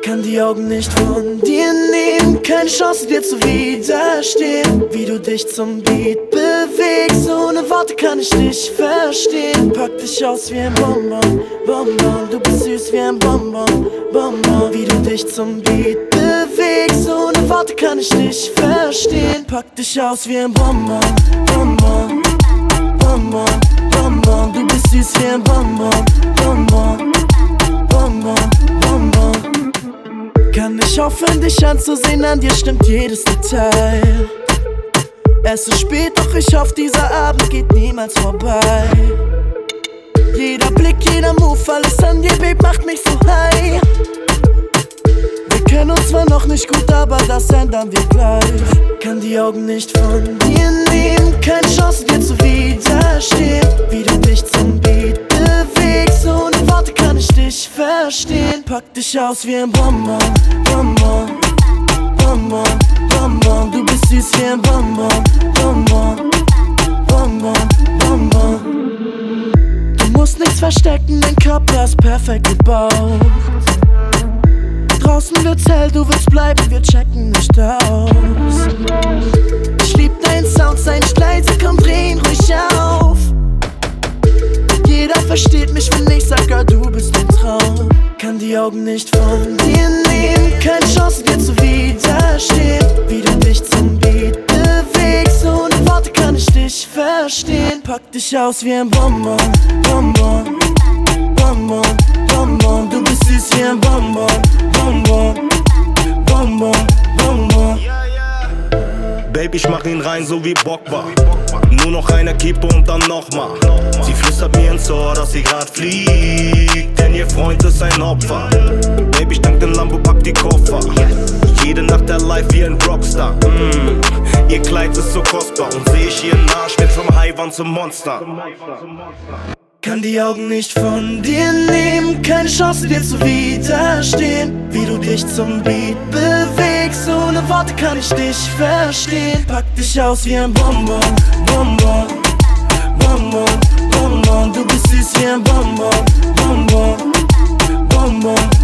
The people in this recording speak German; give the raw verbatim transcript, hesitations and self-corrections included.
Kann die Augen nicht von dir nehmen, keine Chance dir zu widerstehen. Wie du dich zum Beat bewegst, ohne Worte kann ich dich verstehen. Pack dich aus wie ein Bonbon, Bonbon, du bist süß wie ein Bonbon, Bonbon. Wie du dich zum Beat bewegst, ohne Worte kann ich dich verstehen. Pack dich aus wie ein Bonbon, Bonbon, Bonbon, Bonbon. Du bist süß wie ein Bonbon, Bonbon, Bonbon, Bonbon. Kann nicht aufhören, dich anzusehen, an dir stimmt jedes Detail. Es ist spät, doch ich hoffe, dieser Abend geht niemals vorbei. Jeder Blick, jeder Move, alles an dir, Babe, macht mich so high. Wir kennen uns zwar noch nicht gut, aber das ändern wir gleich. Kann die Augen nicht von dir nehmen, keine Chance dir zu widerstehen. Wie du dich zum Beat bewegst, ohne Worte kann ich dich verstehen. Pack dich aus wie ein Bonbon, Bonbon, Bonbon, Bonbon. Du bist süß wie ein Bonbon, Bonbon, Bonbon, Bonbon. Du musst nichts verstecken, dein Körper ist perfekt gebaut. Draußen wird's hell, du willst bleiben, wir checken nicht aus. Ich lieb deinen Sound, sei nicht leise, komm drehen ruhig auf. Jeder versteht mich, wenn ich sag, Girl, du bist ein Traum. Kann die Augen nicht von dir nehmen, keine Chance dir zu widerstehen. Wie du dich zum Beat bewegst, ohne Worte kann ich dich verstehen. Pack dich aus wie ein Bonbon, Bonbon, Bonbon, Bonbon. Du bist süß wie ein Bonbon, Bonbon, Bonbon, Bonbon. Baby, ich mach ihn rein, so wie Bockbar. Nur noch eine Kippe und dann nochmal. Sie flüstert mir ins Ohr, dass sie grad fliegt, denn ihr Freund ist ein Opfer. Baby, ich tank den Lambo, pack die Koffer. Jede Nacht der Life wie ein Rockstar. mm. Ihr Kleid ist so kostbar und seh ich ihren Arsch, wird vom Haiwan zum Monster. Kann die Augen nicht von dir nehmen, keine Chance dir zu widerstehen. Wie du dich zum Beat bewegst, ohne Worte kann ich dich verstehen. Pack dich aus wie ein Bonbon, Bonbon, Bonbon, Bonbon. Du bist süß wie ein Bonbon, Bonbon, Bonbon,